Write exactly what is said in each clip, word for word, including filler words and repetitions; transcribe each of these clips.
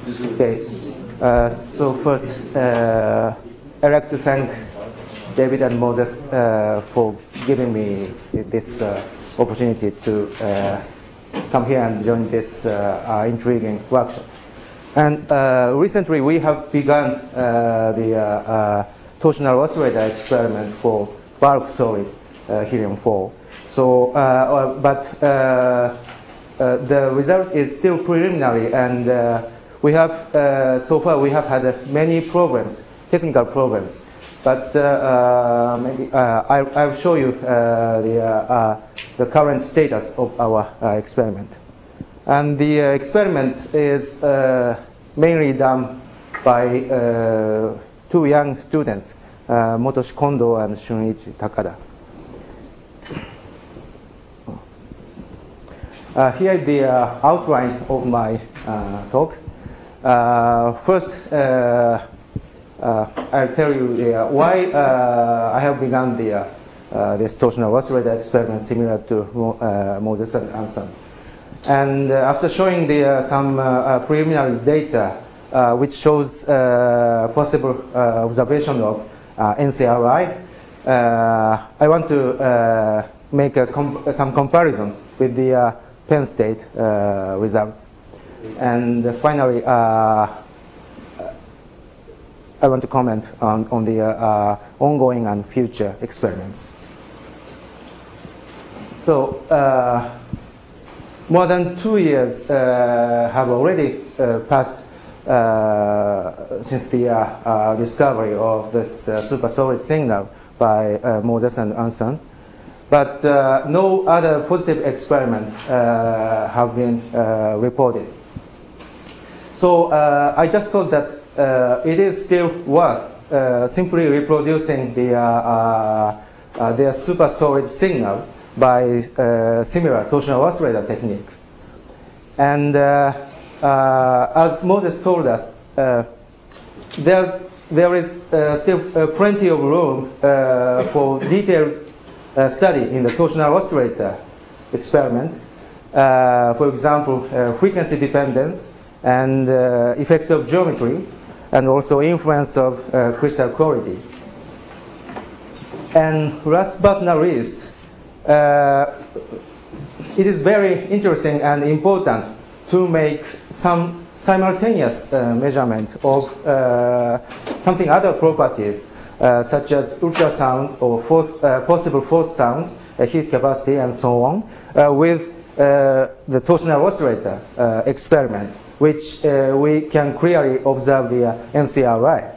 Okay. Uh, so first, uh, I'd like to thank David and Moses uh, for giving me this uh, opportunity to uh, come here and join this uh, uh, intriguing workshop. And uh, recently we have begun uh, the uh, uh, torsional oscillator experiment for bulk solid uh, helium four. So, uh, but uh, uh, the result is still preliminary, and uh, we have uh, so far we have had uh, many problems, technical problems. But uh, uh, maybe uh, I, I'll show you uh, the uh, uh, the current status of our uh, experiment. And the uh, experiment is uh, mainly done by uh, two young students, uh, Motoshi Kondo and Shunichi Takada. Uh, here is the uh, outline of my uh, talk. Uh, first, uh, uh, I'll tell you uh, why uh, I have begun the uh, uh, this torsional oscillator experiment similar to uh, Moses and Anson. And uh, after showing the, uh, some uh, uh, preliminary data uh, which shows uh, possible uh, observation of uh, N C R I, uh, I want to uh, make a comp some comparison with the uh, Penn State uh, results. And uh, finally, uh, I want to comment on, on the uh, uh, ongoing and future experiments. So, uh, more than two years uh, have already uh, passed uh, since the uh, uh, discovery of this uh, supersolid signal by uh, Moses and Anson, but uh, no other positive experiments uh, have been uh, reported. So uh, I just thought that uh, it is still worth uh, simply reproducing the uh, uh, uh, their supersolid signal by uh, similar torsional oscillator technique. And uh, uh, as Moses told us, uh, there's, there is uh, still uh, plenty of room uh, for detailed uh, study in the torsional oscillator experiment. Uh, for example, uh, frequency dependence and uh, effect of geometry, and also influence of uh, crystal quality. And last but not least, Uh, it is very interesting and important to make some simultaneous uh, measurement of uh, something other properties uh, such as ultrasound or force, uh, possible force sound, uh, heat capacity, and so on, uh, with uh, the torsional oscillator uh, experiment, which uh, we can clearly observe the uh, N C R I.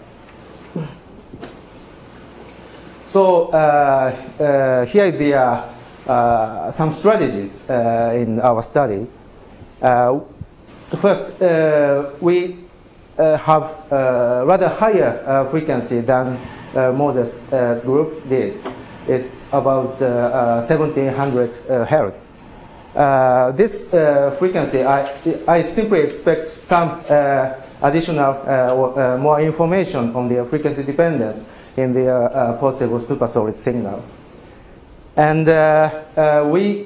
So uh, uh, here is the uh, Uh, some strategies uh, in our study. Uh, first, uh, we uh, have uh, rather higher uh, frequency than uh, Moses' uh, group did. It's about uh, uh, seventeen hundred uh, hertz. Uh, this uh, frequency, I, I simply expect some uh, additional uh, or, uh, more information on the frequency dependence in the uh, uh, possible supersolid signal. And uh, uh, we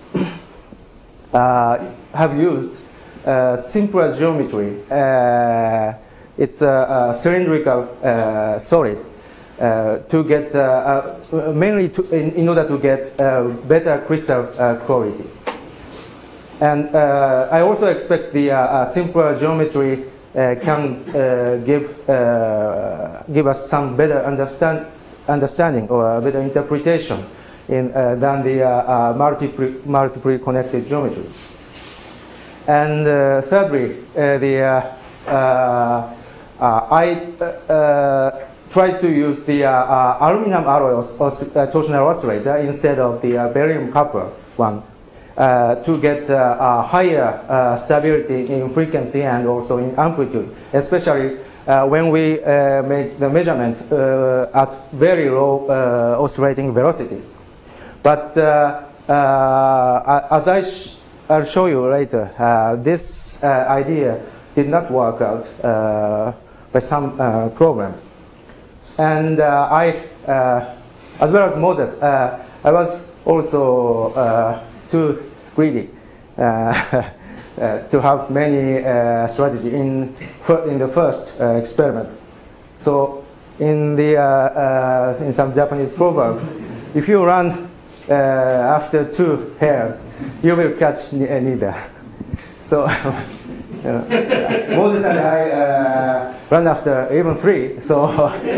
uh, have used uh, simpler geometry. Uh, it's a, a cylindrical uh, solid uh, to get uh, uh, mainly to, in, in order to get uh, better crystal uh, quality. And uh, I also expect the uh, simpler geometry uh, can uh, give uh, give us some better understand understanding or a better interpretation in uh, than the uh, uh, multiply multiply connected geometry. And uh, thirdly, uh, the uh, uh, uh, I uh, uh, tried to use the uh, uh, aluminum alloy os os uh, torsional oscillator instead of the uh, barium copper one uh, to get uh, a higher uh, stability in frequency and also in amplitude, especially uh, when we uh, make the measurement uh, at very low uh, oscillating velocities. But uh, uh, as I sh I'll show you later, uh, this uh, idea did not work out uh, by some uh, programs. And uh, I, uh, as well as Moses, uh, I was also uh, too greedy uh, uh, to have many uh, strategy in in the first uh, experiment. So in the uh, uh, in some Japanese proverb, if you run uh, after two hares, you will catch neither. So uh, Moses and I uh, run after even three, so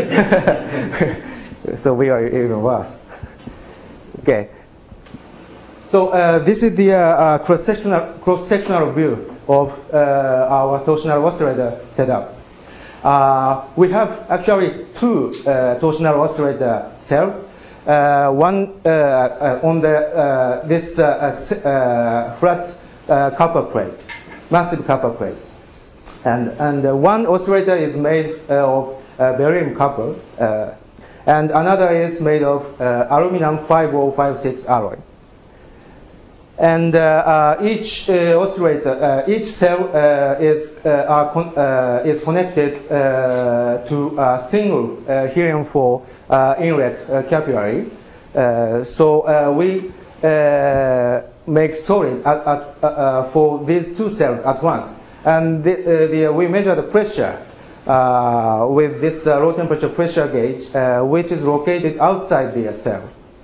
so we are even worse. Okay. So uh, this is the uh, uh, cross-sectional cross-sectional view of uh, our torsional oscillator setup. Uh, we have actually two uh, torsional oscillator cells. Uh, one uh, uh, on the uh, this uh, uh, flat uh, copper plate, massive copper plate, and and uh, one oscillator is made uh, of uh, beryllium copper, uh, and another is made of uh, aluminum five oh five six alloy. And uh, uh, each uh, oscillator, uh, each cell uh, is uh, are con uh, is connected uh, to a single uh, helium four uh, inlet uh, capillary. Uh, so uh, we uh, make solid at, at, uh, for these two cells at once, and the, uh, the, we measure the pressure uh, with this uh, low temperature pressure gauge, uh, which is located outside the cell.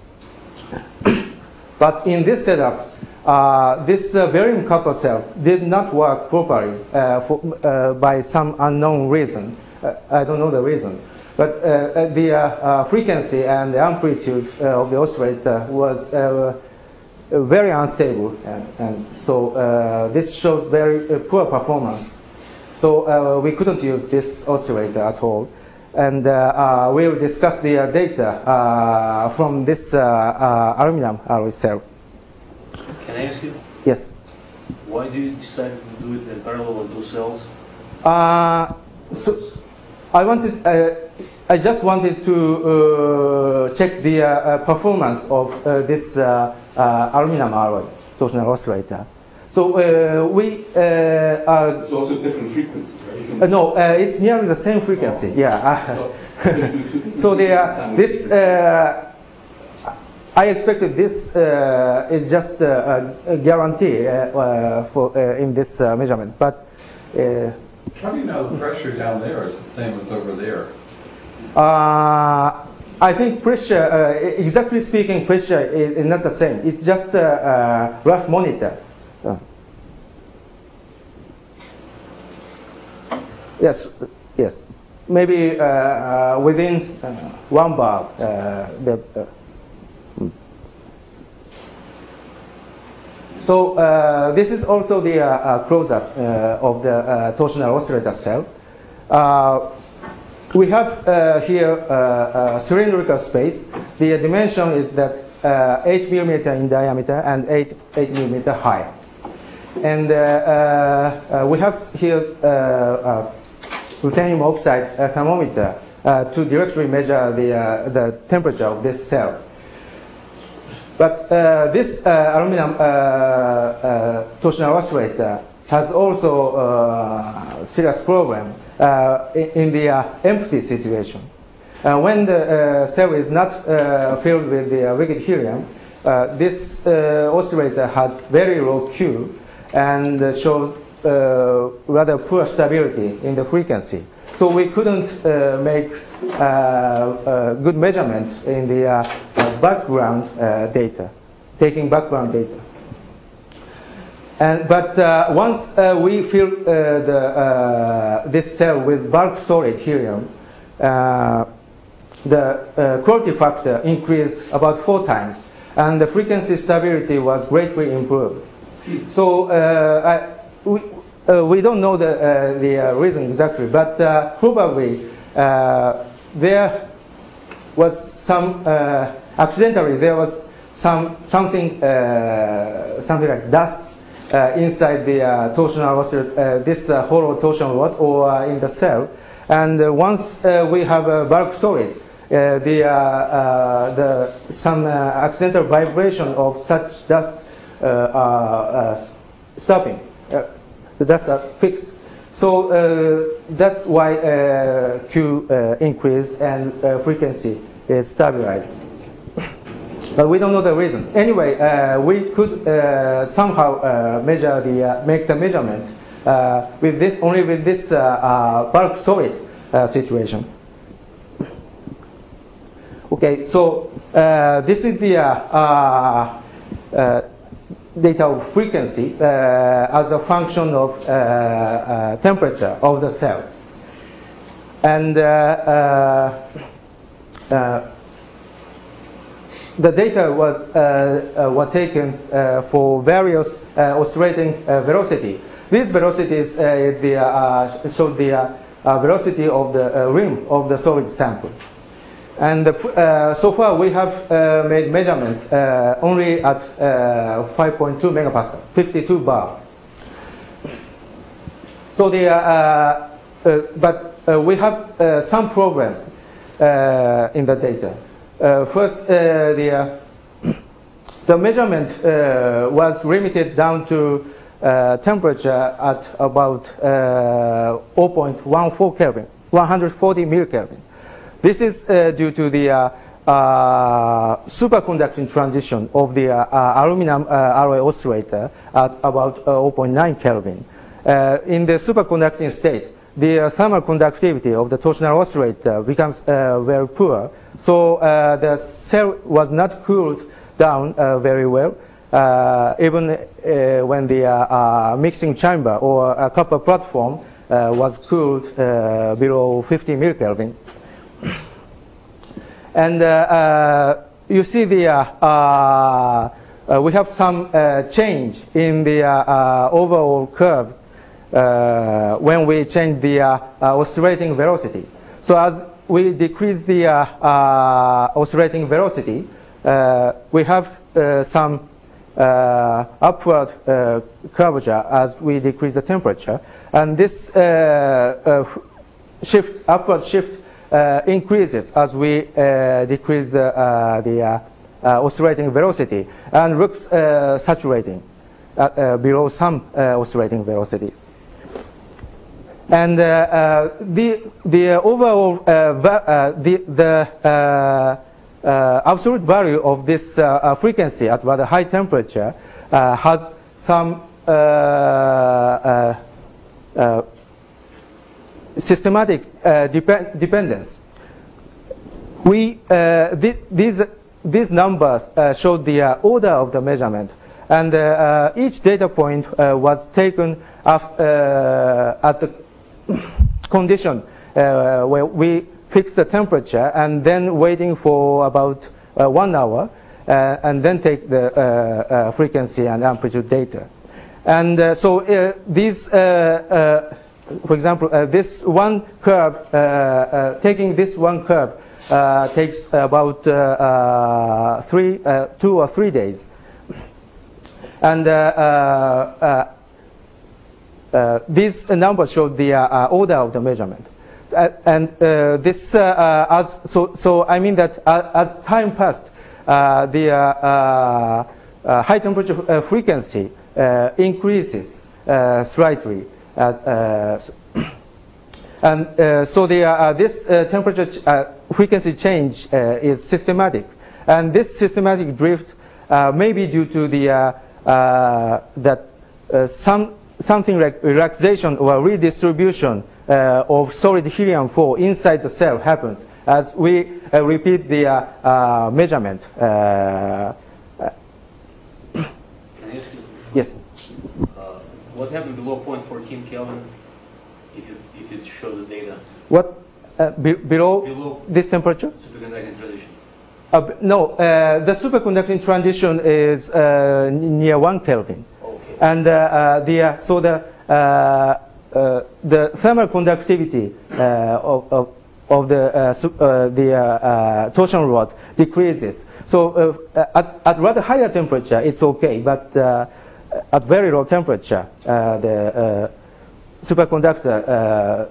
But in this setup, uh, this uh, beryllium copper cell did not work properly uh, for, uh, by some unknown reason. Uh, I don't know the reason. But uh, the uh, uh, frequency and the amplitude uh, of the oscillator was uh, very unstable. And, and so uh, this shows very uh, poor performance. So uh, we couldn't use this oscillator at all. And uh, uh, we'll discuss the uh, data uh, from this uh, uh, aluminum alloy cell. Can I ask you? Yes. Why do you decide to do it in parallel on two cells? Uh, so I wanted, uh, I just wanted to uh, check the uh, uh, performance of uh, this uh, uh, aluminum alloy torsional oscillator. So uh, we uh, are. It's also different frequency, right? Uh, no, uh, it's nearly the same frequency. Oh. Yeah. So, so the, uh, this, uh, I expected this uh, is just uh, a guarantee uh, uh, for uh, in this uh, measurement, but. Uh, How do you know the pressure down there is the same as over there? Uh, I think pressure, uh, exactly speaking, pressure is, is not the same. It's just a, a rough monitor. Uh. Yes, yes. Maybe uh, uh, within uh, one bar, uh, the. Uh, hmm. So uh, this is also the uh, uh, close-up uh, of the uh, torsional oscillator cell. Uh, we have uh, here uh, a cylindrical space. The dimension is that uh, eight millimeter in diameter and eight eight millimeter high. And uh, uh, uh, we have here uh, uh, ruthenium oxide uh, thermometer uh, to directly measure the uh, the temperature of this cell. But uh, this uh, aluminum uh, uh, torsional oscillator has also uh, serious problem uh, in, in the uh, empty situation. Uh, when the uh, cell is not uh, filled with the uh, liquid helium, uh, this uh, oscillator had very low Q and uh, showed uh, rather poor stability in the frequency. So we couldn't uh, make uh, uh, good measurement in the uh, uh, background uh, data, taking background data. And, but uh, once uh, we fill uh, the, uh, this cell with bulk solid helium, uh, the uh, quality factor increased about four times, and the frequency stability was greatly improved. So uh, I, we, uh, we don't know the, uh, the uh, reason exactly, but uh, probably uh, there was some, uh, accidentally there was some, something, uh, something like dust uh, inside the uh, torsional uh, this uh, hollow torsion rod or uh, in the cell. And uh, once uh, we have a bulk solid, uh, the, uh, uh, the, some uh, accidental vibration of such dust uh, are uh, stopping. Uh, the dust are fixed. So uh, that's why uh, Q uh, increase and uh, frequency is stabilized. but we don't know the reason. Anyway, uh, we could uh, somehow uh, measure the uh, make the measurement uh, with this only with this uh, uh, bulk solid uh, situation. Okay, so uh, this is the uh, uh, uh, data of frequency uh, as a function of uh, uh, temperature of the cell. And uh, uh, uh, the data was uh, uh, were taken uh, for various uh, oscillating uh, velocity. These velocities uh, the, uh, showed the uh, uh, velocity of the uh, rim of the solid sample. And uh, so far we have uh, made measurements uh, only at uh, five point two megapascal, fifty-two bar. So the, uh, uh, but uh, we have uh, some problems uh, in the data. Uh, first, uh, the, uh, the measurement uh, was limited down to uh, temperature at about uh, zero point one four Kelvin, one hundred forty millikelvin. This is uh, due to the uh, uh, superconducting transition of the uh, uh, aluminum uh, alloy oscillator at about uh, zero point nine Kelvin. Uh, in the superconducting state, the uh, thermal conductivity of the torsional oscillator becomes uh, very poor. So uh, the cell was not cooled down uh, very well, uh, even uh, when the uh, uh, mixing chamber or a copper platform uh, was cooled uh, below fifty millikelvin. And uh, uh, you see the uh, uh, uh, we have some uh, change in the uh, uh, overall curve uh, when we change the uh, uh, oscillating velocity. So as we decrease the uh, uh, oscillating velocity, uh, we have uh, some uh, upward uh, curvature as we decrease the temperature, and this uh, uh, shift, upward shift. Uh, increases as we uh, decrease the, uh, the uh, uh, oscillating velocity and looks uh, saturating at, uh, below some uh, oscillating velocities. And uh, uh, the the overall uh, va uh, the the uh, uh, absolute value of this uh, frequency at rather high temperature uh, has some uh, uh, uh, systematic uh, depend dependence. We uh, th these these numbers uh, show the uh, order of the measurement, and uh, uh, each data point uh, was taken af uh, at the condition uh, where we fix the temperature and then waiting for about uh, one hour uh, and then take the uh, uh, frequency and amplitude data. And uh, so uh, these uh, uh, for example, uh, this one curve, uh, uh, taking this one curve uh, takes about uh, uh, three, uh, two or three days. And uh, uh, uh, these numbers show the uh, order of the measurement. Uh, and uh, this, uh, uh, as so, so I mean that uh, as time passed, uh, the uh, uh, uh, high temperature uh, frequency uh, increases uh, slightly. As, uh, and uh, so the, uh, this uh, temperature ch uh, frequency change uh, is systematic, and this systematic drift uh, may be due to the uh, uh, that uh, some something like relaxation or redistribution uh, of solid helium four inside the cell happens as we uh, repeat the uh, uh, measurement. Uh, Can I ask you? Yes. What happened below zero point one four Kelvin if you if you show the data? What uh, be below, below this temperature? Superconducting transition. Uh, no, uh, the superconducting transition is uh, near one Kelvin, Okay. and uh, uh, the uh, so the uh, uh, the thermal conductivity uh, of, of of the uh, uh, the uh, uh, torsion rod decreases. So uh, at at rather higher temperature, it's okay, but uh, at very low temperature, uh, the uh, superconductor, uh,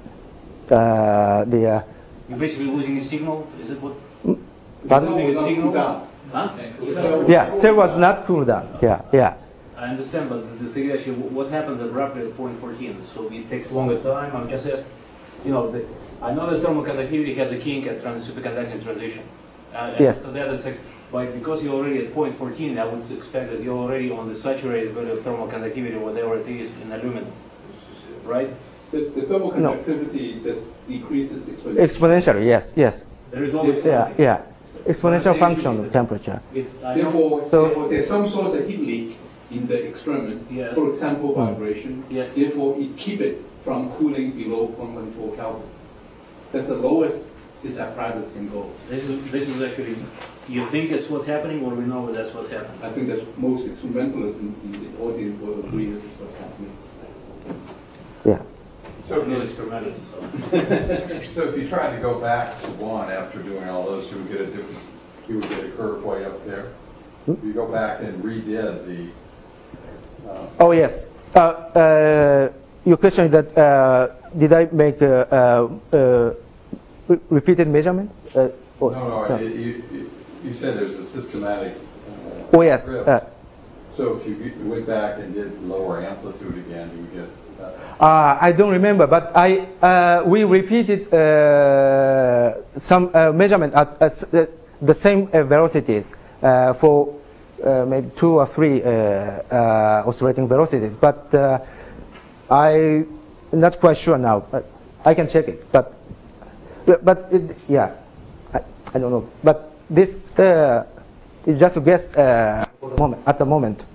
uh, the uh, You're basically losing a signal. Is it what? pardon? Losing a Not signal. cooled down. Huh? Yeah, cell was not cooled down. Yeah, yeah. I understand, but the thing is actually, what happens abruptly at zero point one four? So it takes longer time. I'm just asking. You know, the, I know that thermal conductivity has a kink at trans superconducting transition. Uh, Yes. So that is like But because you're already at point fourteen, I would expect that you're already on the saturated value of thermal conductivity, whatever it is in aluminum, right? The, the thermal No. conductivity just decreases exponentially. Exponentially, yes, yes. There is always Yeah, something. yeah. Exponential function of temperature. It's, I know- Therefore, So- therefore, there's some source of heat leak in the experiment. Yes. For example, vibration. Yes. Therefore, it keep it from cooling below zero point one four Kelvin. That's the lowest this apparatus can go. This is, this is actually, you think it's what's happening, or we know that that's what's happening? I think that most experimentalists in, in the audience will agree this is what's happening. Yeah. So I'm if not you, experimentalist, so. so if you tried to go back to one after doing all those, you would get a different, you would get a curve way up there. If you go back and redid the, uh, Oh, yes. Uh, uh, your question is that uh, did I make a, uh, uh, re- repeated measurement? Uh, or- no, no, you, you, you said there's a systematic. Uh, Oh, yes. drift. Uh, So if you went back and did lower amplitude again, you would get that. Uh, I don't remember, but I uh, we repeated uh, some uh, measurement at uh, s- uh, the same uh, velocities uh, for uh, maybe two or three uh, uh, oscillating velocities. But uh, I'm not quite sure now. But I can check it. But but, but it, yeah, I, I don't know. But this uh, is just a guess uh, for the moment, at the moment.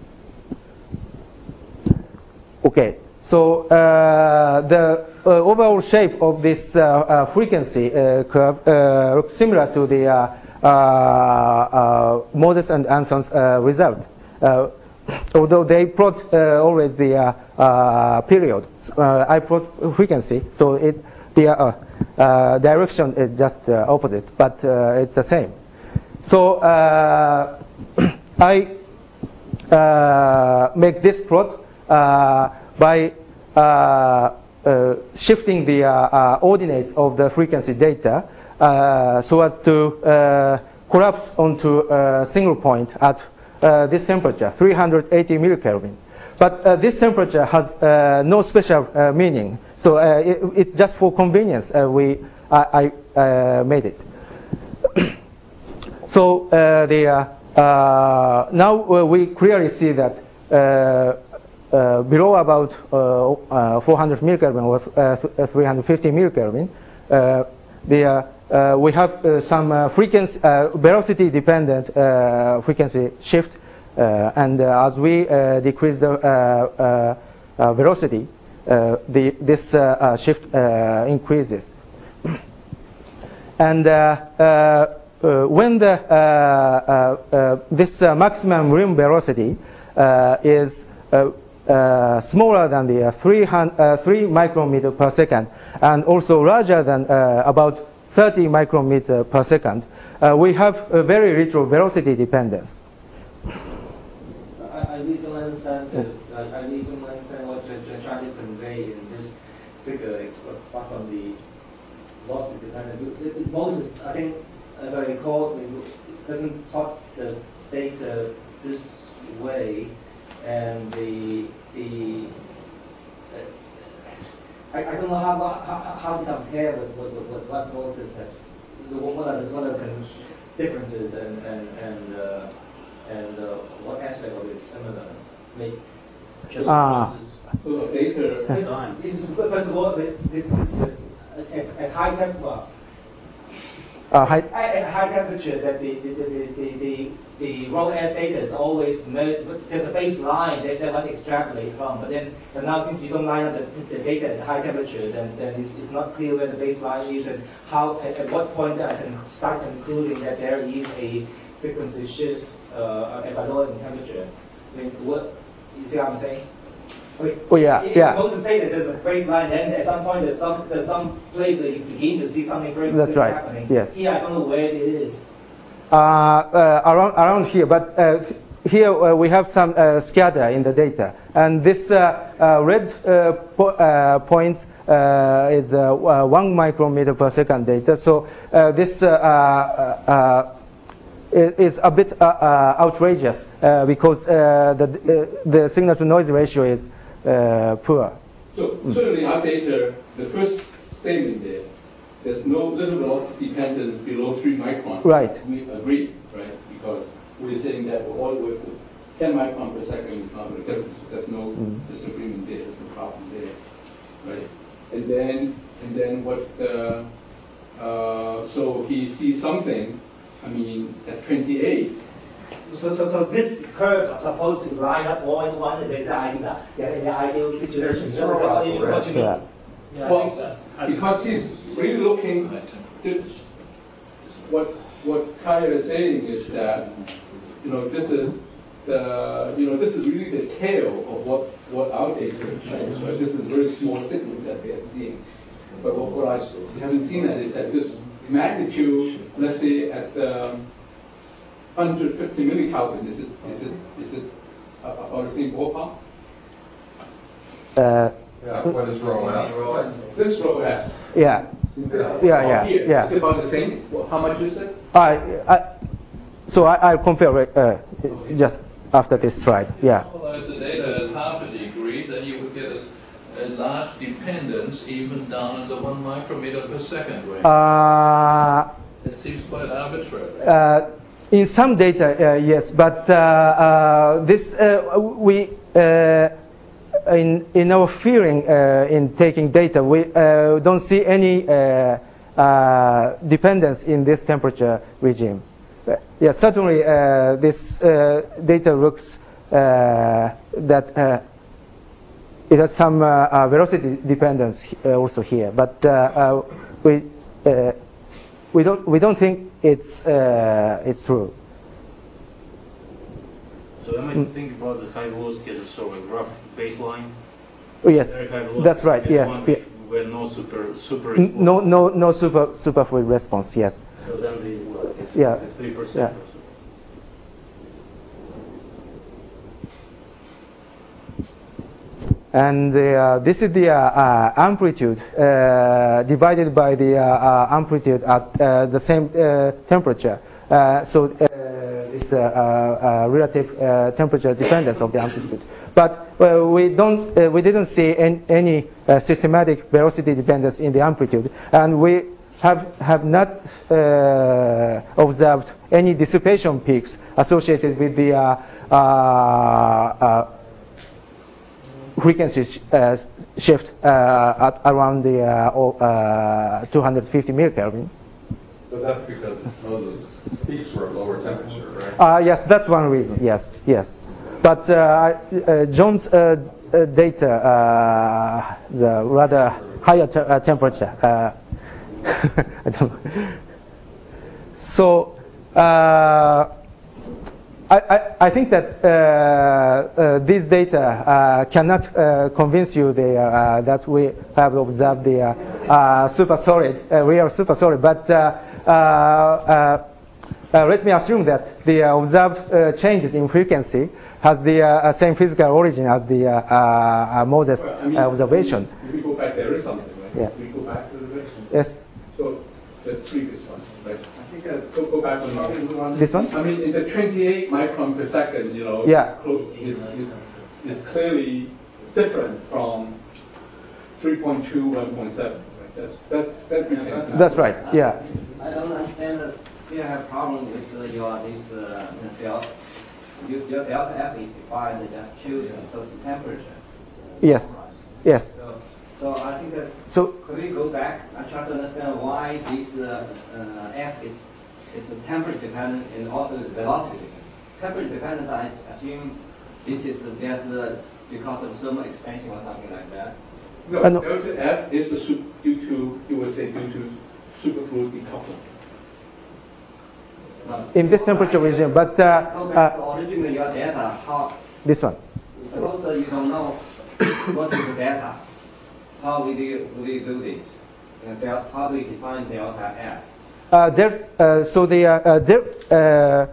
Okay. So uh, the uh, overall shape of this uh, uh, frequency uh, curve uh, looks similar to the uh, uh, uh, Moses and Anson's uh, result, uh, although they plot uh, always the uh, uh, period. Uh, I plot frequency, so it the uh, uh, direction is just uh, opposite, but uh, it's the same. So uh, I uh, make this plot uh, by uh, uh, shifting the uh, uh, ordinates of the frequency data uh, so as to uh, collapse onto a single point at uh, this temperature, three hundred eighty millikelvin. But uh, this temperature has uh, no special uh, meaning, so uh, it, it just for convenience uh, we I, I uh, made it. So uh, the uh, uh, now uh, we clearly see that uh, uh, below about uh, uh, four hundred millikelvin or uh, th three hundred fifty millikelvin, uh, the uh, uh, we have uh, some uh, frequency uh, velocity dependent uh, frequency shift, uh, and uh, as we uh, decrease the uh, uh, uh, velocity, uh, the this uh, uh, shift uh, increases, and uh, uh, Uh, when the uh, uh, uh, this uh, maximum rim velocity uh, is uh, uh, smaller than the uh, three, uh, three micrometer per second, and also larger than uh, about thirty micrometer per second, uh, we have a very little velocity dependence. I, I need to understand. The, I, I need to understand what you're, you're trying to convey in this figure, apart from the losses dependent. Moses, I think, as I recall, it doesn't plot the data this way, and the the uh, I, I don't know how how, how to compare with, with, with what Moses has. So what are the what are the differences and and and uh, and uh, what aspect of it is similar? Make Just, Ah. just So the data, as time. First of all, this this uh, at, at high temperature. Uh, high, At, at high temperature, that the the the the the, the rho S data is always there's a baseline that, that one extrapolate from. But then, but now since you don't line up the, the data at high temperature, then then it's, it's not clear where the baseline is and how at, at what point I can start concluding that there is a frequency shift uh, as I lower in temperature. I mean, what you see what I'm saying? I mean, Oh, yeah, if yeah. Moses say that there's a baseline, then at some point there's some there's some place where you begin to see something very That's good right, happening. yes. Here I don't know where it is. uh, uh, around around here, but uh, here uh, we have some uh, scatter in the data, and this uh, uh, red uh, po uh, point uh, is uh, uh, one micrometer per second data. So uh, this uh, uh, uh, is a bit uh, uh, outrageous uh, because uh, the uh, the signal to noise ratio is uh, poor. so certainly our data, the first statement there, there's no little velocity dependence below three microns. Right. We agree, right? because we're saying that all with ten micron per second is not a difference. There's no Mm. disagreement there. There's no problem there, right? And then and then what? Uh, uh, so he sees something. I mean, at twenty-eight. So, so, so this curves are supposed to line up all in one, and there's the ideal, yeah, in the ideal situation. Yeah, So that's what you- what you mean. Yeah. Yeah, I Well, think so. because he's really looking. This, what what Kaya is saying is that, you know, this is the, you know, this is really the tail of what what our data shows. Right? This is a very small signal that they are seeing. But what, what I haven't seen that is that this magnitude, let's say at um, one hundred fifty millikelvin, is it is it is it about the same ballpark? Uh, Yeah, what is rho S? This row S. yeah. Yeah. Yeah, yeah, Here, yeah. Is it about the same? Well, how much is it? I, I, so I, I'll compare uh, just after this slide. Yeah. Normalize the data at half a degree, then you would get a, a large dependence even down in the one micrometer per second range. Uh, It seems quite arbitrary. uh, in some data, uh, yes, but uh, uh, this uh, we uh, in in our feeling uh, in taking data, we uh, don't see any uh, uh, dependence in this temperature regime. Uh, yeah, certainly uh, this uh, data looks uh, that uh, it has some uh, uh, velocity dependence uh, also here, but uh, uh, we uh, we don't we don't think it's uh, it's true. So am I to think about the high velocity as a sort of rough baseline? Oh, yes, Very high velocity, that's right. and Yes, one yeah. where no super super. N- no no no super superfluid response. Yes. So then the what? It's, Yeah. it's three percent Yeah. or so. And the, uh, this is the uh, uh, amplitude uh, divided by the uh, uh, amplitude at uh, the same uh, temperature. Uh, so uh, it's a uh, uh, relative uh, temperature dependence of the amplitude. But uh, we don't, uh, we didn't see any, any uh, systematic velocity dependence in the amplitude, and we have have not uh, observed any dissipation peaks associated with the uh, uh, uh, frequency sh uh, shift uh, at around the uh, uh, two hundred fifty millikelvin. But that's because Moses' peaks were at lower temperature, right? Uh, yes, that's one reason. Yes, yes. But uh, uh, John's uh, uh, data, uh, the rather higher te uh, temperature. Uh, I don't know. So. Uh, I, I, I think that uh, uh, this data uh, cannot uh, convince you the, uh, that we have observed the uh, uh, super solid, uh, real super solid. But uh, uh, uh, uh, let me assume that the uh, observed uh, changes in frequency has the uh, same physical origin as the uh, uh, Moses Well, I mean, uh, observation. If we go back, there is something, right? Yeah. If we go back to the Yes. So the previous one, right? I think uh, go, go back one. This one? I mean, in the twenty-eight micron per second, you know, Yeah. is, is, is clearly different from three point two, one point seven. Right? That, that, that we can. That's right. Yeah. I don't understand that still have problem with uh, your this uh, delta. Your, your delta F is defined just choose a certain temperature. Yes. Yes. So, so I think that So. could we go back and try to understand why this uh, uh, F is it's a temperature dependent and also is velocity dependent. Temperature dependent, I assume this is that's uh, because of thermal expansion or something like that. No, Uh, no. delta F is a su due to, you would say, due to superfluid decoupling. In this temperature regime, but uh, Go back to uh, originally your data. How this one. suppose uh, you don't know what is the data. How will you will you do this? Uh, del- how do you define delta F? Uh, there, uh, so the uh, uh, there, uh,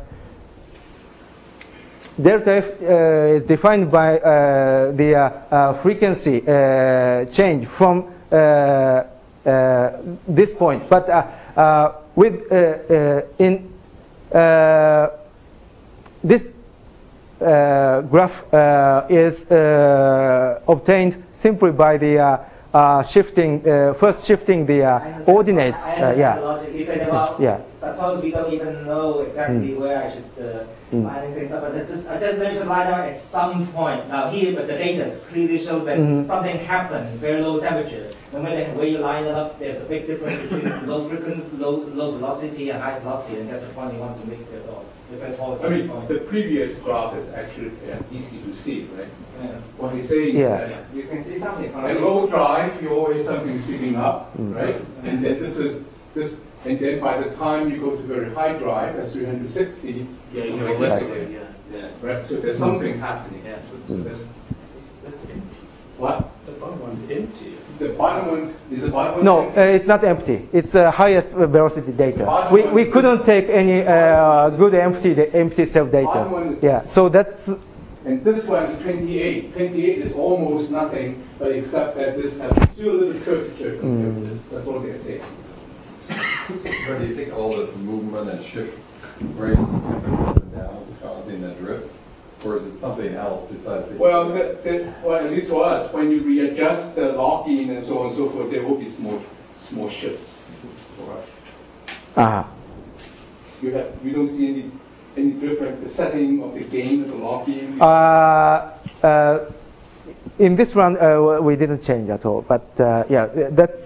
delta F uh, is defined by uh, the uh, uh, frequency uh, change from uh, uh, this point, but uh, uh, with uh, uh, in uh, this uh, graph uh, is uh, obtained simply by the uh, uh, shifting uh, first shifting the uh, ordinates. I Uh, understand yeah. the logic. He said about Yeah. suppose we don't even know exactly Mm. where I should uh, Mm. line things up, but I just, I just let me just lie down at some point. Now here, but the data clearly shows that Mhm. something happened, very low temperature. No matter where you line it up, there's a big difference between low frequency, low, low velocity, and high velocity, and that's the point he wants to make. That's all. If that's all. I mean, point. the previous graph is actually uh, easy to see, right? Yeah. What he's saying Yeah. is that You can see something from at low drive, you always something speeding up, Mm. right? And then this is this, and then by the time you go to very high drive at three hundred sixty, Yeah, you you know, know, less less of it, yeah. yeah, right? So there's something happening. Yeah. So that's, That's empty. what? The bottom one's empty. The bottom one's is the bottom one. No, uh, it's not empty. It's uh, highest velocity data. Bottom We one we is- couldn't take any uh, good empty empty self data. Bottom one is- Yeah, so that's And this one, twenty-eight. twenty-eight is almost nothing, but except that this has still a little curvature compared to this. That's what they're saying. But do you think all this movement and shift right up and down is causing the drift? Or is it something else besides the... Well, the, the, well, at least for us, when you readjust the lock-in and so on and so forth, there will be small, small shifts for us. uh, You have, you don't see any, any different, the setting of the gain of the lock-in? uh, uh, in this one uh, we didn't change at all. But uh, yeah, that's.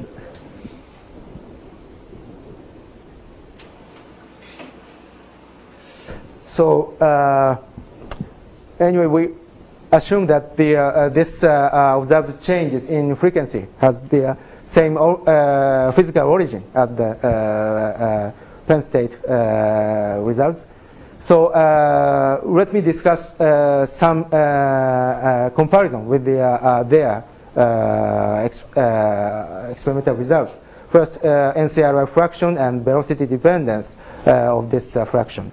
So uh, anyway, we assume that the uh, uh, this uh, uh, observed changes in frequency has the uh, same uh, physical origin as the uh, uh, Penn State uh, results. So uh, let me discuss uh, some uh, uh, comparison with the, uh, uh, their uh, ex uh, experimental results. First, uh, N C R I fraction and velocity dependence uh, of this uh, fraction.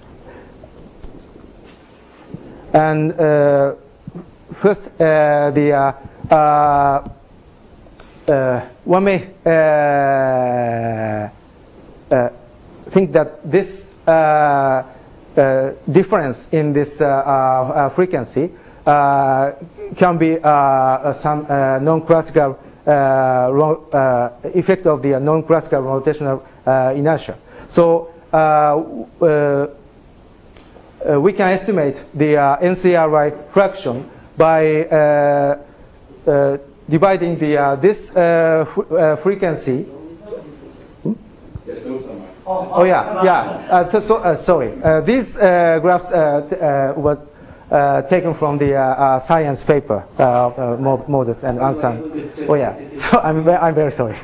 And uh, first, uh, the uh, uh, uh, one may uh, uh, think that this uh, uh, difference in this uh, uh, frequency uh, can be uh, uh, some uh, non-classical uh, uh, effect of the non-classical rotational uh, inertia. So uh, uh, Uh, we can estimate the uh, N C R I fraction by uh, uh, dividing the uh, this uh, fr uh, frequency. Hmm? Yeah, those are my. Oh, Oh yeah, yeah. Uh, so, uh, sorry, uh, these uh, graphs uh, uh, was uh, taken from the uh, uh, science paper uh, of uh, Mo Moses and Ansan. Oh yeah. So I'm ve I'm very sorry.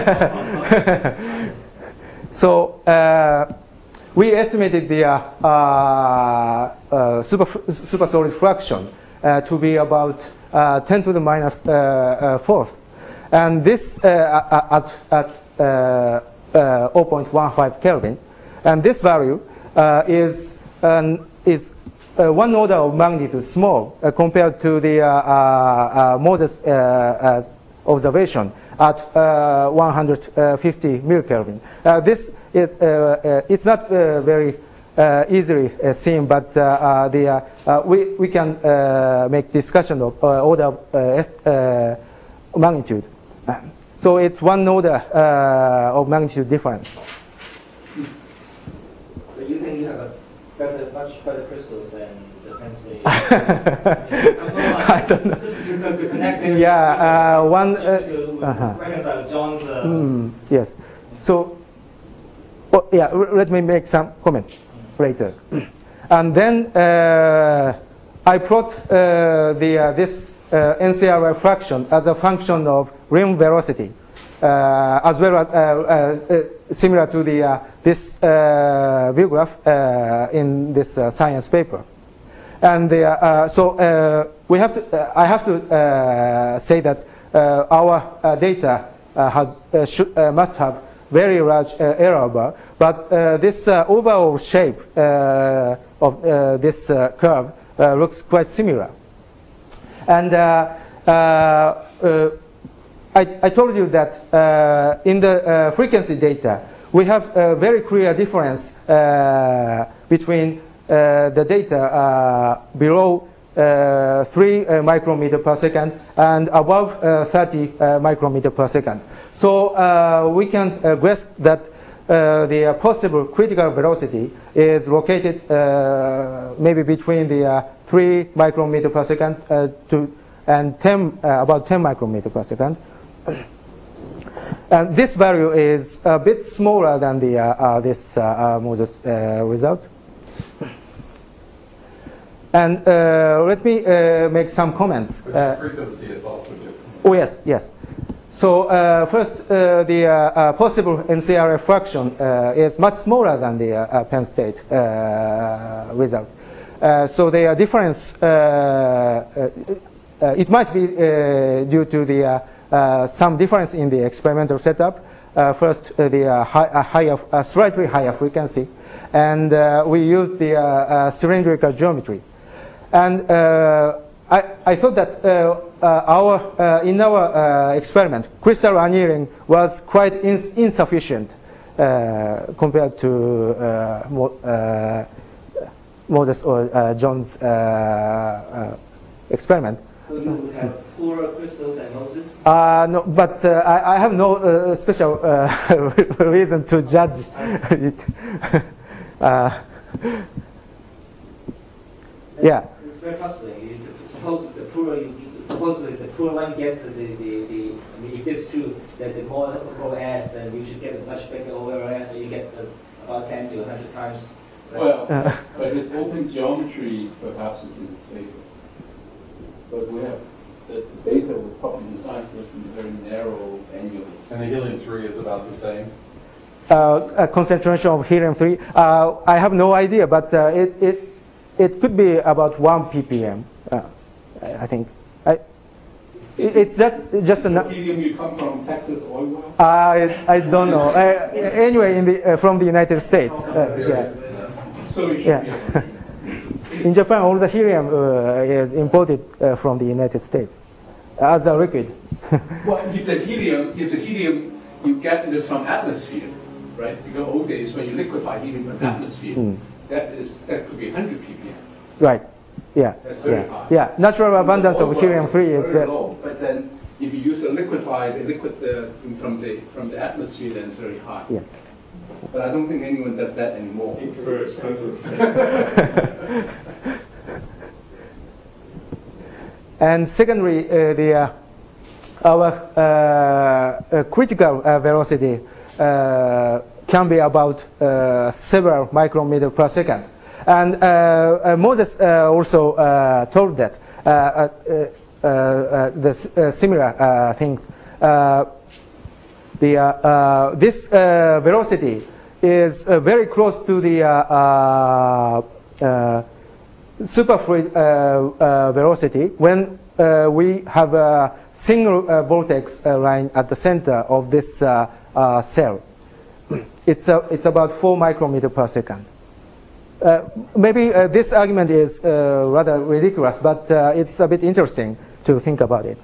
So. Uh, We estimated the uh, uh, uh, super, super solid fraction uh, to be about uh, ten to the minus uh, uh, fourth, and this uh, at, at uh, uh, zero point one five Kelvin, and this value uh, is um, is uh, one order of magnitude small uh, compared to the uh, uh, uh, Moses uh, uh, observation at uh, one hundred fifty millikelvin. Uh, this is uh, uh, it's not uh, very uh, easily uh, seen, but uh, uh, the uh, uh, we we can uh, make discussion of uh, order of uh, uh, magnitude. So it's one order uh, of magnitude difference. So you think you have a better, much better crystals than the Penn State? I don't know. Just to, to, to connect them. Yeah, uh, one. To, Uh, to uh-huh. reconcile John's. Uh, Mm, yes. So, oh, yeah, let me make some comment later. And then uh, I plot uh, the uh, this uh, N C R I fraction as a function of rim velocity, uh, as well as uh, uh, similar to the uh, this uh, view graph uh, in this uh, science paper. And the, uh, so uh, we have to. Uh, I have to uh, say that uh, our uh, data uh, has uh, should, uh, must have very large uh, error bar, but uh, this uh, overall shape uh, of uh, this uh, curve uh, looks quite similar. And uh, uh, uh, I, I told you that uh, in the uh, frequency data we have a very clear difference uh, between uh, the data uh, below uh, three uh, micrometer per second and above uh, thirty uh, micrometer per second. So uh, we can uh, guess that uh, the uh, possible critical velocity is located uh, maybe between the uh, three micrometer per second uh, to and ten, uh, about ten micrometer per second. And this value is a bit smaller than the uh, uh, this uh, uh, Moses uh, result. And uh, let me uh, make some comments. But the Uh, frequency is also different. oh yes, yes. So uh, first, uh, the uh, uh, possible N C R F fraction uh, is much smaller than the uh, Penn State uh, result. Uh, so the uh, difference, uh, uh, uh, it might be uh, due to the uh, uh, some difference in the experimental setup. Uh, first, uh, the uh, high, uh, higher, uh, slightly higher frequency, and uh, we use the uh, uh, cylindrical geometry. And uh, I, I thought that uh, uh, our, uh, in our uh, experiment, crystal annealing was quite ins insufficient uh, compared to uh, Mo uh, Moses or uh, John's uh, uh, experiment. So you would have poorer crystals than Moses? Uh, no, but uh, I, I have no uh, special uh, reason to judge it. uh, yeah. It's very puzzling. You, suppose the poorer you, supposedly the poorer one gets the, the, the, the I mean, if it's true that the more O S, then you should get a much bigger O S, and you get uh, about ten to one hundred times. Right? Well, Uh. but this open geometry perhaps is in its favor. But we have the data was probably designed for some very narrow angles. And the helium three is about the same. Uh, a concentration of helium three. Uh, I have no idea, but uh, it, it it could be about one ppm. Uh, I think. I, it, it's that just a. Helium you come from Texas oil well? I I don't know. Uh, anyway, in the uh, from the United States. Uh, yeah. So it should Yeah. be. In Japan, all the helium uh, is imported uh, from the United States as a liquid. Well, if the helium, if the helium you get this from atmosphere, right? You go old days when you liquefy helium from atmosphere, Mm. that is that could be one hundred ppm. Right. Yeah. That's very yeah. high. Yeah. Natural abundance of Oil helium three is very very low. But then, if you use a liquefied liquid uh, from the from the atmosphere, then it's very high. Yes. But I don't think anyone does that anymore. It's very expensive. And secondly, uh, the uh, our uh, uh, critical uh, velocity uh, can be about uh, several micrometer per second. And uh, uh, Moses uh, also uh, told that uh, uh, uh, uh, the uh, similar uh, thing. Uh, the uh, uh, this uh, velocity is uh, very close to the uh, uh, uh, superfluid uh, uh, velocity when uh, we have a single uh, vortex uh, line at the center of this uh, uh, cell. It's uh, it's about four micrometer per second. Uh, maybe uh, this argument is uh, rather ridiculous, but uh, it's a bit interesting to think about it.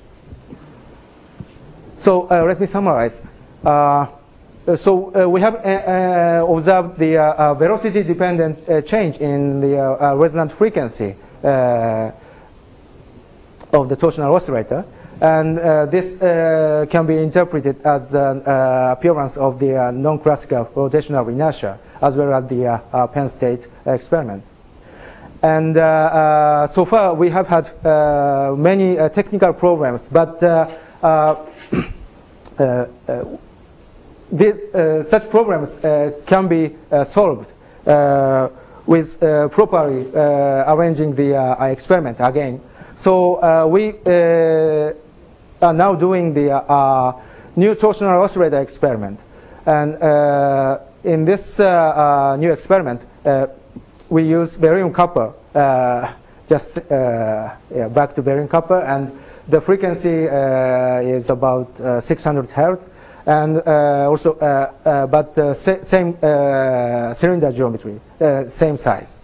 So uh, let me summarize. Uh, so uh, we have uh, uh, observed the uh, uh, velocity-dependent uh, change in the uh, uh, resonant frequency uh, of the torsional oscillator, and uh, this uh, can be interpreted as an uh, appearance of the uh, non-classical rotational inertia, as well as the uh, uh, Penn State experiments. And uh, uh, so far we have had uh, many uh, technical problems, but uh, uh, uh, uh, these, uh, such problems uh, can be uh, solved uh, with uh, properly uh, arranging the uh, experiment again. So uh, we uh, are now doing the uh, new torsional oscillator experiment, and uh, in this uh, uh, new experiment, uh, we use barium copper, uh, just uh, yeah, back to barium copper, and the frequency uh, is about uh, six hundred hertz, and uh, also, uh, uh, but uh, sa same uh, cylinder geometry, uh, same size.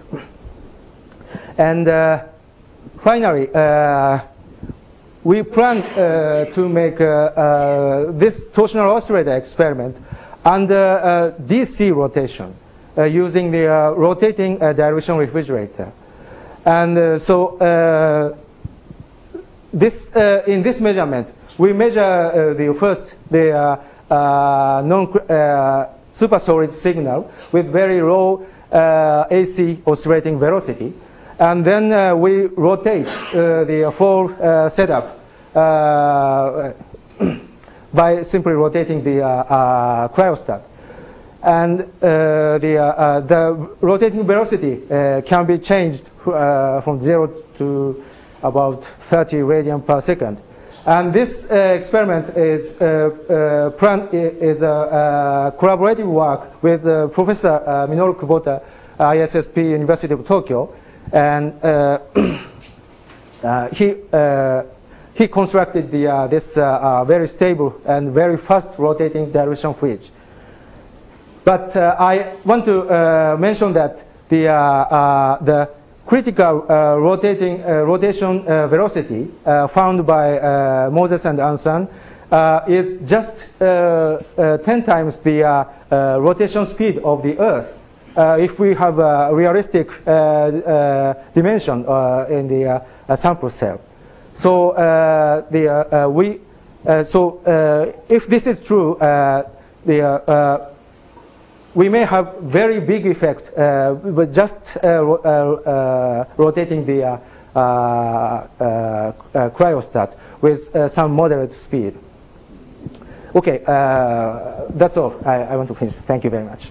And uh, finally, uh, we plan uh, to make uh, uh, this torsional oscillator experiment under uh, D C rotation uh, using the uh, rotating uh, dilution refrigerator. And uh, so uh, this uh, in this measurement, we measure uh, the first the uh, uh, non uh, super solid signal with very low uh, A C oscillating velocity. And then uh, we rotate uh, the full uh, setup uh, by simply rotating the uh, uh, cryostat. And uh, the, uh, uh, the rotating velocity uh, can be changed uh, from zero to about thirty radian per second. And this uh, experiment is, uh, uh, plan is a uh, collaborative work with uh, Professor uh, Minoru Kubota, I S S P University of Tokyo. And uh, uh, he, uh, he constructed the, uh, this uh, uh, very stable and very fast rotating dilation fridge. But uh, I want to uh, mention that the, uh, uh, the critical uh, rotating uh, rotation uh, velocity uh, found by uh, Moses and Ansan uh, is just uh, uh, ten times the uh, uh, rotation speed of the Earth uh, if we have a realistic uh, uh, dimension uh, in the uh, sample cell. So uh, the uh, uh, we uh, so uh, if this is true, uh, the uh, we may have very big effect uh, with just uh, uh, uh, rotating the uh, uh, uh, cryostat with uh, some moderate speed. Okay, uh, that's all. I, I want to finish. Thank you very much.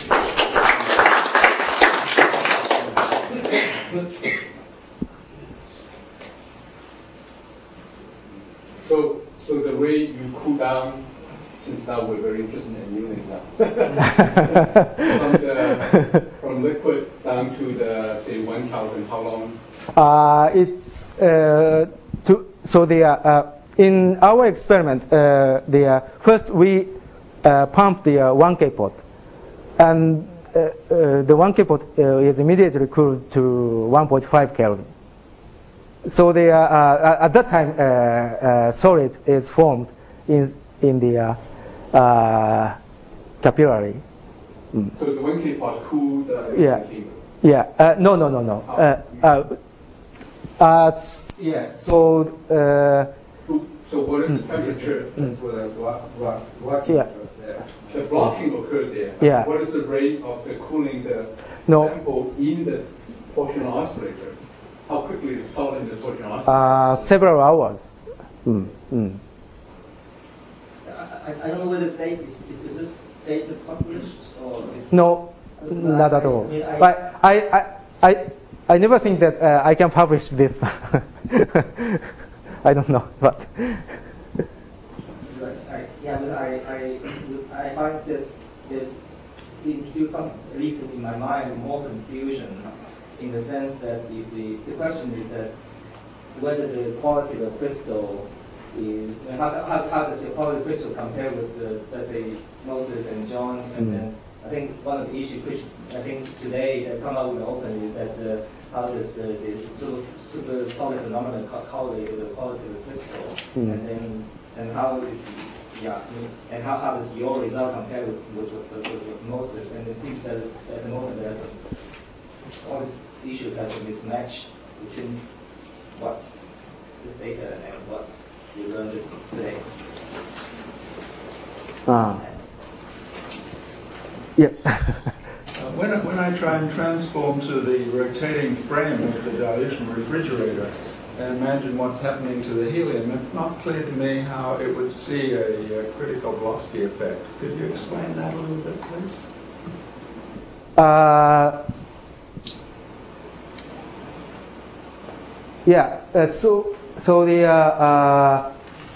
So, so the way you cool down, since now we're very interested in urine now, from, the, from liquid down to the, say, one Kelvin, how long? Uh, it's uh, to, so the uh, uh, in our experiment, uh, the uh, first we uh, pump the uh, one K pot, and uh, uh, the one K pot uh, is immediately cooled to one point five Kelvin. So the, uh, uh, at that time, uh, uh, solid is formed in in the uh, uh, capillary. Mm. So the one K pot cooled the yeah, yeah. Uh, no, no, no, no. Uh, uh, uh, yes. So. Uh, so what is the temperature? Mm. That's where the block, block, blocking yeah. occurs there. The blocking occurred there. Yeah. What is the rate of the cooling the no. sample in the torsional oscillator? How quickly is solid in the torsional oscillator? Uh, several hours. Mm. Mm. I, I don't know whether date is, is, is this data published or is no, not at all. I mean, I, but I, I, I, I never think that uh, I can publish this. I don't know, but. I, yeah, but I, I, I find this, this introduce some, at least in my mind, more confusion in the sense that the, the, the question is that whether the quality of crystal is, I mean, how, how, how does your quality of crystal compare with the, let's say, Moses and John's, and mm. then I think one of the issues which I think today that come out in the open is that the, how does the, the sort of super solid phenomenon co correlate with the quality of the crystal, mm. and then and how is yeah, I mean, and how, how does your result compare with with, with, with, with Moses? And it seems that at the moment there's a, all these issues have a mismatch between what this data and what we learned this today. Ah. Yeah. Uh, when, I, when I try and transform to the rotating frame of the dilution refrigerator and imagine what's happening to the helium, it's not clear to me how it would see a, a critical velocity effect. Could you explain that a little bit, please? Uh, yeah. Uh, so, so the uh, uh,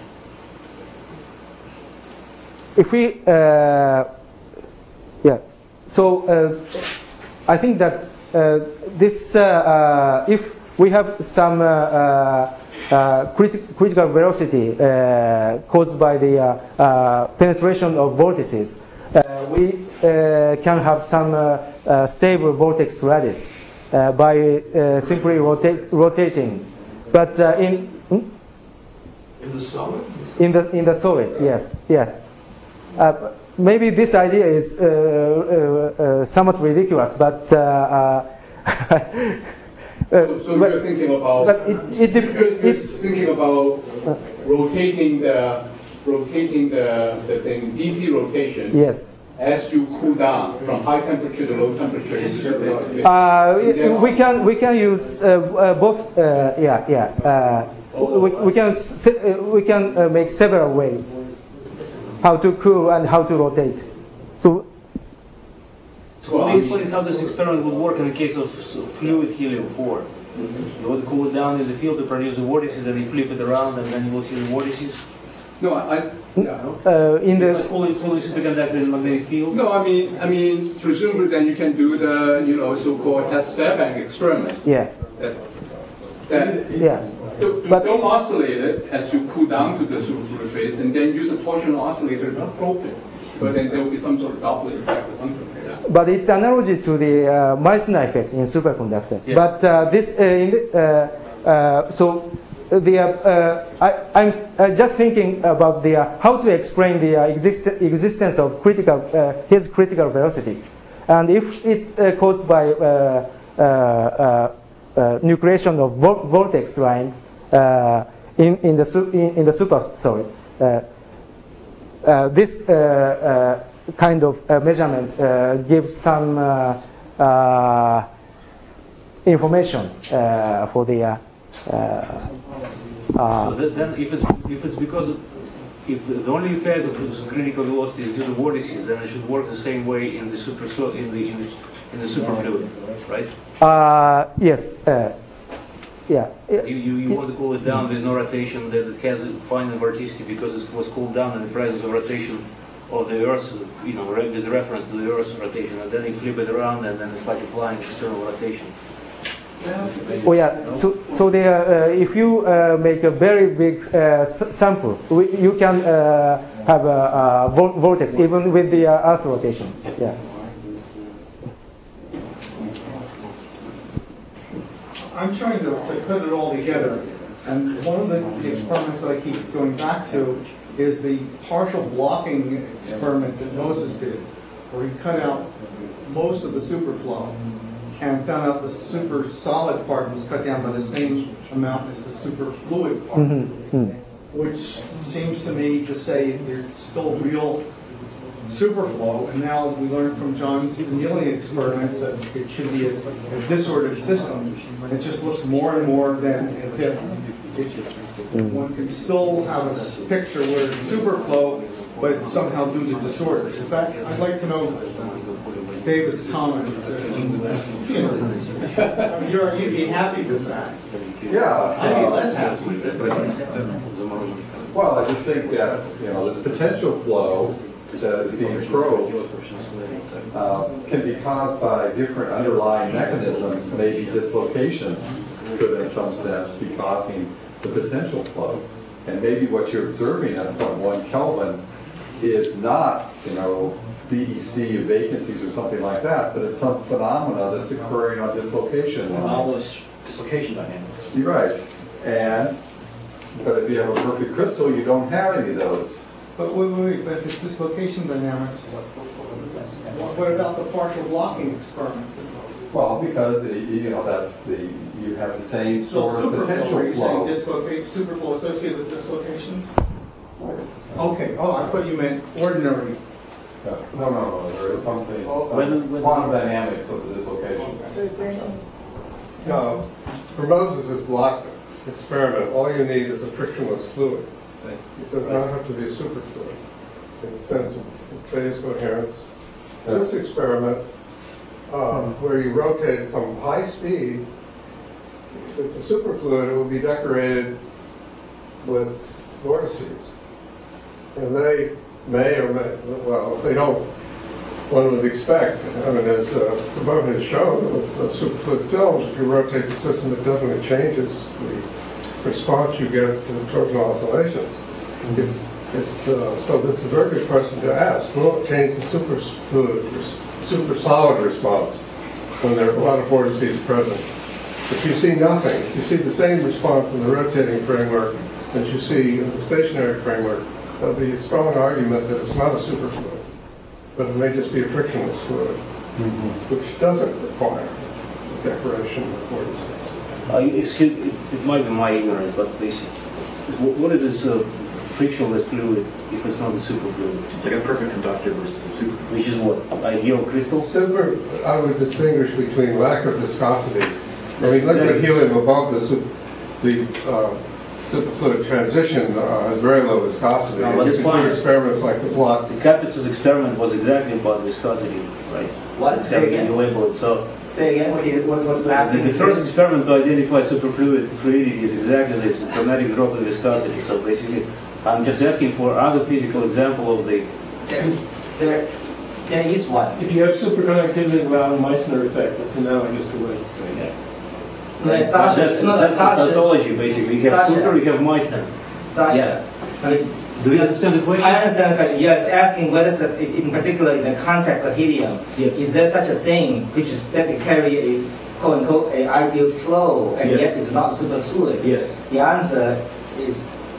if we uh, yeah. So uh, I think that uh, this, uh, uh, if we have some uh, uh, uh, criti critical velocity uh, caused by the uh, uh, penetration of vortices, uh, we uh, can have some uh, uh, stable vortex radius uh, by uh, simply rotate, rotating. But uh, in hmm? in the solid? In the in the solid, yes, yes. Uh, maybe this idea is uh, uh, uh, somewhat ridiculous, but uh, uh, so, so but, you're thinking about but it, it, you're, you're it's thinking about rotating the rotating the the thing D C rotation. Yes. as you cool down from high temperature to low temperature in the superconductor. Uh, we can we can use uh, uh, both. Uh, yeah, yeah. Uh, we, we can se- uh, we can uh, make several ways how to cool and how to rotate. So. So can you explain how this experiment would work in the case of fluid helium four? You would cool it down in the field to produce the vortices, and you flip it around, and then you will see the vortices. No, I. Yeah, no. Uh, in the like cooling, cooling superconductor in the magnetic field. No, I mean, I mean, presumably then you can do the, you know, so-called Hess-Fairbank experiment. Yeah. That, that yeah. To, to but don't oscillate it as you cool down to the superfluid phase, and then use a torsional oscillator to probe it. But then there will be some sort of Doppler effect or something like that. But it's analogy to the uh, Meissner effect in superconductors. Yeah. But uh, this, uh, in the, uh, uh, so the uh, I, I'm uh, just thinking about the uh, how to explain the uh, exist existence of critical uh, his critical velocity, and if it's uh, caused by uh, uh, uh, uh, nucleation of vor vortex lines uh, in in the su in, in the supersolid. Uh, uh, this uh, uh, kind of uh, measurement uh, gives some uh, uh, information uh, for the. Uh, uh, uh, so then, if it's if it's because of, if the, the only effect of this critical velocity is due to vortices, then it should work the same way in the super in the in the, in the superfluid, right? Uh, yes. Uh, Yeah. You, you, you want to cool it down with no rotation, that it has a fine vorticity because it was cooled down in the presence of rotation of the Earth, you know, with reference to the Earth's rotation, and then you flip it around and then it's like applying external rotation. Oh yeah. So so the, uh, if you uh, make a very big uh, sample, we, you can uh, have a, a vortex even with the uh, Earth rotation. Yeah. I'm trying to, to put it all together, and one of the, the experiments that I keep going back to is the partial blocking experiment that Moses did, where he cut out most of the superflow and found out the super solid part was cut down by the same amount as the superfluid part, mm-hmm. which seems to me to say there's still real superflow, and now we learned from John's annealing experiments that it should be a, a disordered system. It just looks more and more then as if it, one can still have a picture where it's superflow, but it's somehow due to disorder. Is that? I'd like to know David's comment. You know, I mean, you're, you'd be happy with that. Yeah. I'd be less happy with it. Well, I just think that, you know, this potential flow that is being probed uh, can be caused by different underlying mechanisms. Maybe dislocation could, in some sense, be causing the potential flow. And maybe what you're observing at zero point one Kelvin is not, you know, B D C vacancies or something like that, but it's some phenomena that's occurring on dislocation lines. All those dislocation dynamics. You're right. And, but if you have a perfect crystal, you don't have any of those. But wait, wait, wait, but if it's dislocation dynamics, what about the partial blocking experiments? Well, because, the, you know, that's the, you have the same So sort of potential are you flow. saying dislocate, superflow associated with dislocations? Okay, oh, I thought you meant ordinary. No, no, no, no, there is something, Oh, some when, when quantum dynamics of the dislocation. No, for Moses' block experiment, all you need is a frictionless fluid. It does not have to be a superfluid in the sense of phase coherence. In this experiment, um, where you rotate at some high speed, if it's a superfluid, it will be decorated with vortices. And they may or may, well, if they don't, one would expect, I mean, as uh, above has shown with uh, superfluid films, if you rotate the system, it definitely changes the response you get to the torsional oscillations. It, it, uh, so this is a very good question to ask. Will it change the superfluid, super solid response when there are a lot of vortices present? If you see nothing, if you see the same response in the rotating framework that you see in the stationary framework, there'll be a strong argument that it's not a superfluid, but it may just be a frictionless fluid, mm-hmm. which doesn't require decoration of vortices. Uh, excuse, it, it might be my ignorance, but this, what is this uh, frictionless fluid if it's not a superfluid? It's like a perfect conductor versus a superfluid. Which is what? Ideal crystal? Super, I would distinguish between lack of viscosity. I mean, liquid exactly. helium above the, sup- the uh, superfluid transition uh, has very low viscosity. No, but And it's you can fine. do experiments like the block. The Kapitz's experiment was exactly about viscosity, right? What? Except Say that again? you label it. So Say again, what is, what, what's the last the, thing the you first said? experiment to identify superfluid fluidity is exactly this, a dramatic drop in viscosity. So basically, I'm just asking for other physical example of the... There, there, there is one. If you have superconductivity without a Meissner effect, that's analogous to what he's saying. Yeah. No, it's Sasha. That's, No, that's Sasha. tautology, basically. You have Sasha. super, you have Meissner. Sasha. Yeah. Do you understand the question? I understand the question. Yes, asking whether, it's a, in particular, in the context of helium, yes. is there such a thing which is that can carry a quote unquote a ideal flow and yes. yet is not superfluid? Yes. The answer is,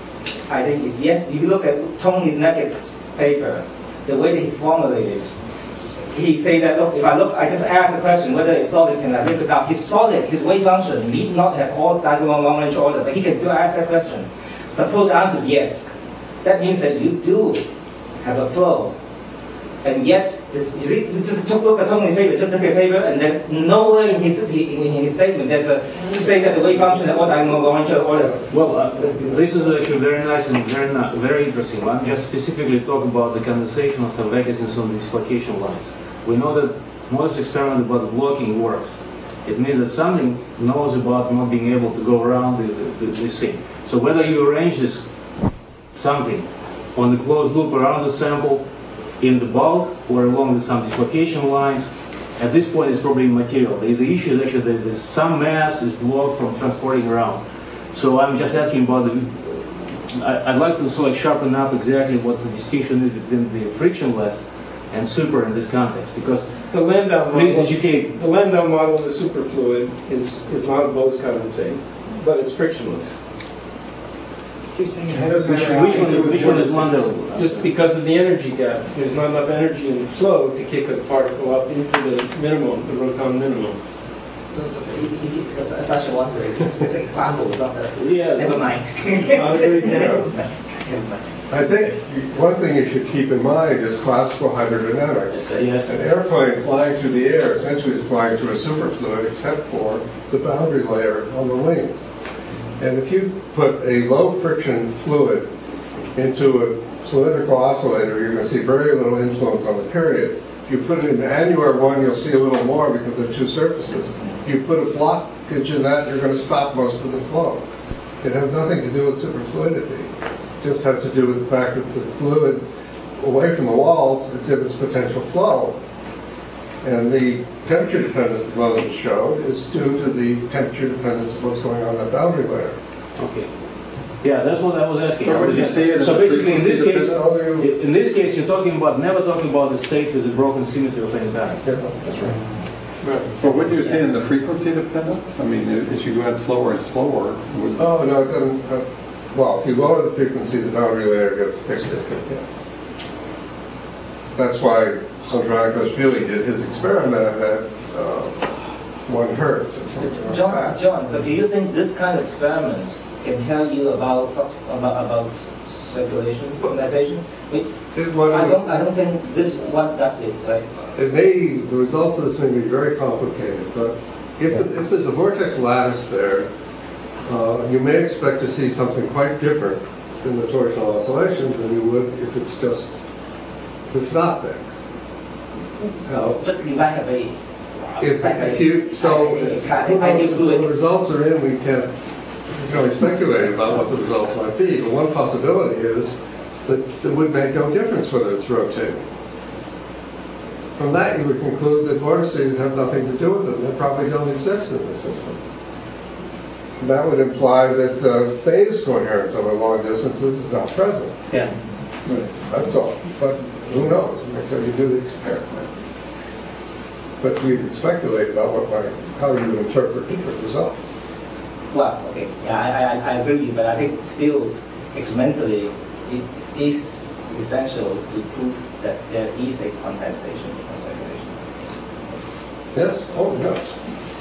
I think, is yes. If you look at Tony Neckett's paper, the way that he formulated, he say that look, if I look, I just ask the question whether a solid can have liquid. Now, his solid, his wave function need not have all diagonal long range order, but he can still ask that question. Suppose the answer is yes. That means that you do have a flow. And yet, this, you see, we just took a look at Tony's paper, just took a paper, and then nowhere in his, in his statement there's a, say that the wave function has all diagonal long range order. Well, uh, this is actually very nice and very, not, very interesting. I'm just specifically talking about the condensation of some vacancies on the dislocation lines. We know that most experiment about the blocking works. It means that something knows about not being able to go around the, the, the, this thing. So whether you arrange this something on the closed loop around the sample, in the bulk, or along the, some dislocation lines, at this point it's probably immaterial. The, the issue is actually that some mass is blocked from transporting around. So I'm just asking about the, I, I'd like to sort of sharpen up exactly what the distinction is between the frictionless and super in this context, because The Landau please model, educate. the Landau model of the superfluid is, is not Bose condensate, but it's frictionless. Which one, which one is Landau? Just because of the energy gap, there's not enough energy in the flow to kick a particle up into the minimum, the Roton minimum. That's such a wonder. It's, it's examples of the. Yeah. Never mind. It's not a good example. I think one thing you should keep in mind is classical hydrodynamics. Yes. An airplane flying through the air essentially is flying through a superfluid except for the boundary layer on the wings. And if you put a low friction fluid into a cylindrical oscillator, you're going to see very little influence on the period. If you put it in the annular one, you'll see a little more because they're two surfaces. If you put a blockage in that, you're going to stop most of the flow. It has nothing to do with superfluidity. It just has to do with the fact that the fluid away from the walls exhibits potential flow. And the temperature dependence that Moses showed is due to the temperature dependence of what's going on in that boundary layer. Okay. Yeah, that's what I was asking. But I would was you just- see it in so the basically, in this frequency case, dependence? in this case, you're talking about never talking about the state with a broken symmetry of any kind. Yeah, that's right. But wouldn't you see in the frequency dependence? I mean, as you go out slower and slower, would Oh, no, it doesn't. Uh, well, if you lower the frequency, the boundary layer gets thicker. Yes. That's why Andronikos-Fili did his experiment at uh, one hertz or something like John, that. John, but do you think this kind of experiment can tell you about about, about circulation, condensation? It, It, what I it- don't, I don't think this one does it, right? It may, the results of this may be very complicated, but if, if there's a vortex lattice there, uh, you may expect to see something quite different in the torsional oscillations than you would if it's just, if it's not there. Now, But you might have a. if, if you, so, who knows, until the results are in, we can't really speculate about what the results might be, but one possibility is that it would make no difference whether it's rotating. From that, you would conclude that vortices have nothing to do with it, and they probably don't exist in the system. And that would imply that uh, phase coherence over long distances is not present. Yeah. Right. That's all. But who knows until you do the experiment. But you can speculate about what might, how you would interpret different results. Well, okay, yeah, I, I, I agree with you, but I think still, experimentally, it is essential to prove that there is a condensation or circulation. Yes? Oh, yes.